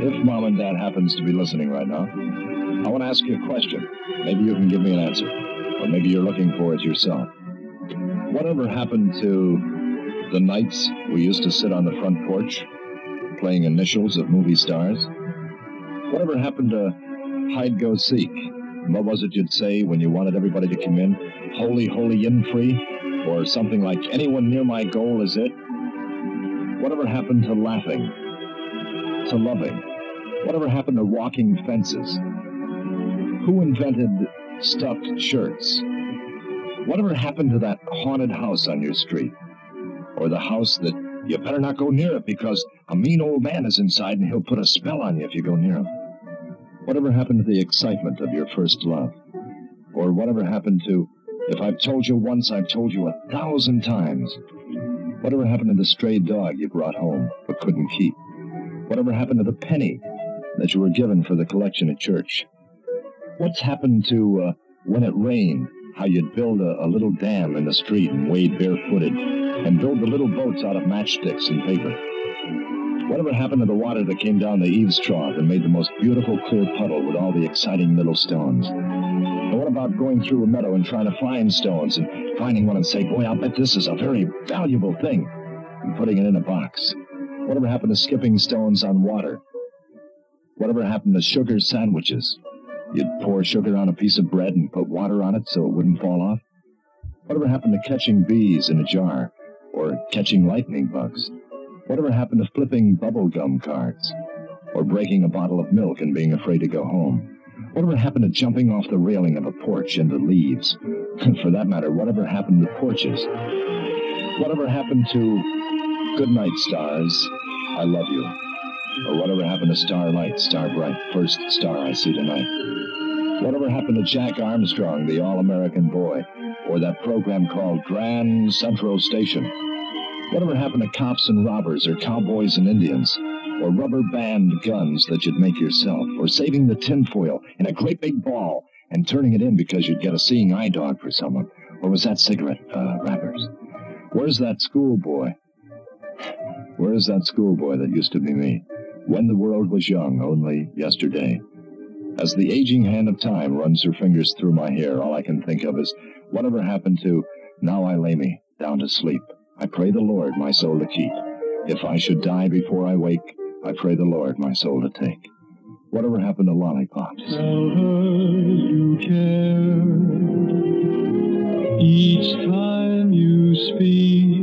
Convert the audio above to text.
If Mom and Dad happens to be listening right now, I want to ask you a question. Maybe you can give me an answer. Or maybe you're looking for it yourself. Whatever happened to the nights we used to sit on the front porch playing initials of movie stars? Whatever happened to hide-go-seek? What was it you'd say when you wanted everybody to come in? Holy, holy, in free? Or something like, anyone near my goal is it? Whatever happened to laughing? To loving? Whatever happened to walking fences? Who invented stuffed shirts? Whatever happened to that haunted house on your street? Or the house that you better not go near it because a mean old man is inside and he'll put a spell on you if you go near him? Whatever happened to the excitement of your first love? Or whatever happened to, if I've told you once, I've told you 1,000 times? Whatever happened to the stray dog you brought home but couldn't keep? Whatever happened to the penny that you were given for the collection at church? What's happened to when it rained, how you'd build a little dam in the street and wade barefooted and build the little boats out of matchsticks and paper? Whatever happened to the water that came down the eaves trough and made the most beautiful clear puddle with all the exciting little stones? And what about going through a meadow and trying to find stones and finding one and say, boy, I'll bet this is a very valuable thing, and putting it in a box? Whatever happened to skipping stones on water? Whatever happened to sugar sandwiches? You'd pour sugar on a piece of bread and put water on it so it wouldn't fall off? Whatever happened to catching bees in a jar or catching lightning bugs? Whatever happened to flipping bubblegum cards or breaking a bottle of milk and being afraid to go home? Whatever happened to jumping off the railing of a porch into leaves? For that matter, whatever happened to porches? Whatever happened to good night, stars, I love you? Or whatever happened to starlight, star bright, first star I see tonight? Whatever happened to Jack Armstrong, the all-American boy? Or that program called Grand Central Station? Whatever happened to cops and robbers, or cowboys and Indians, or rubber band guns that you'd make yourself, or saving the tinfoil in a great big ball and turning it in because you'd get a seeing eye dog for someone? Or was that cigarette wrappers? Where's that schoolboy? Where's that schoolboy that used to be me, when the world was young only yesterday? As the aging hand of time runs her fingers through my hair, all I can think of is, whatever happened to, now I lay me down to sleep. I pray the Lord my soul to keep. If I should die before I wake, I pray the Lord my soul to take. Whatever happened to lollipops? Tell her you care each time you speak.